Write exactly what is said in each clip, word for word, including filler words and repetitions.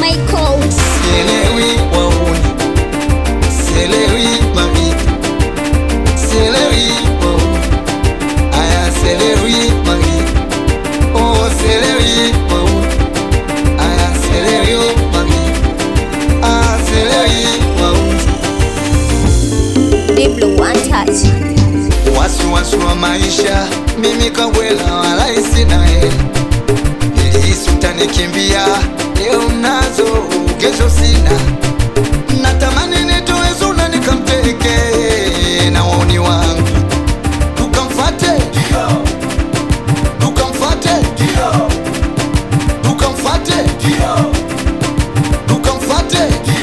Michael. Sielewi wauni, sielewi mami, sielewi wauni, aya sielewi mami, oh sielewi wauni, aya sielewi mami, ah sielewi wauni. Diblo one touch. Wasu wasu wa maisha, mimi kawela wala isina hela. Nilihisi utanikimbia, leo nazo, kesho sina. Natamani nitoe zuna nikamteke na wauni wangu. Tukamfate, tukamfate, tukamfate, tukamfate.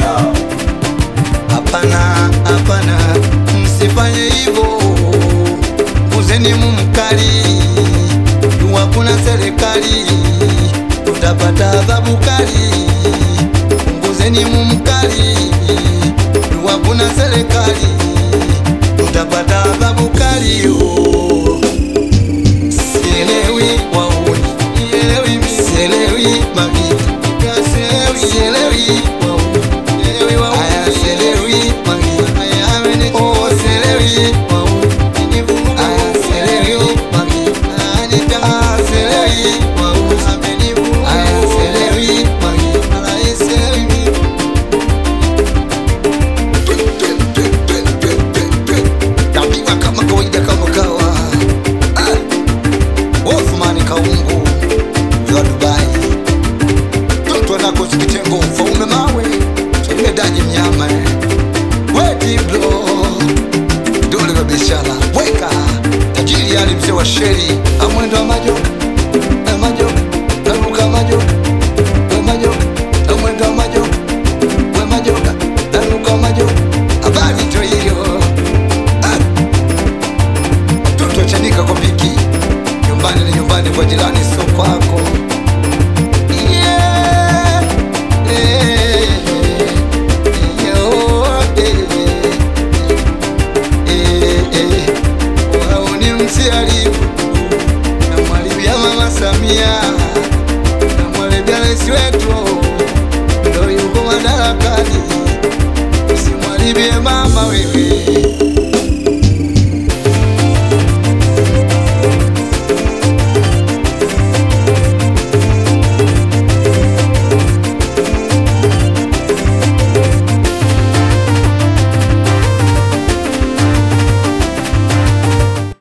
Hapana, hapana, msifanye hivyo. Nguzeni mumkali, jua kuna serikali, tutapata adhabu kali. Nguzeni mumkali, jua kuna serikali, tutapata adhabu kali. Oh. Sielewi wauni, sielewi, sielewi mami, sielewi, sielewi wauni, sielewi wauni, aya sielewi mami, aya ameni, oh sielewi wauni, aya sielewi mami, aya sielewi wauni, ameni, aya sielewi mami, aya sielewi. Napiga kama kawaida kama kawa. Ah. Wolfman Kaungu wa Dubai, toto nako sikitengo mfaume mawe tumedaji mnyama we Diblo dole wa biashara weka tajiri ali mzee wa sheri amwendo wa majoka na majoka naruka majoka we majoka amwendo wa majoka we majoka naruka majoka habari to hiyo. Ah. Toto chanika kwa piki nyumbani ni nyumbani kwa jirani sio kwako. Yeah. Eh, yo, eh, eh, eh. Wauni msiharibu na mwalibia Mama Samia na mwalibia rais wetu ndo yuko madarakani, usimwalibie mama wewe.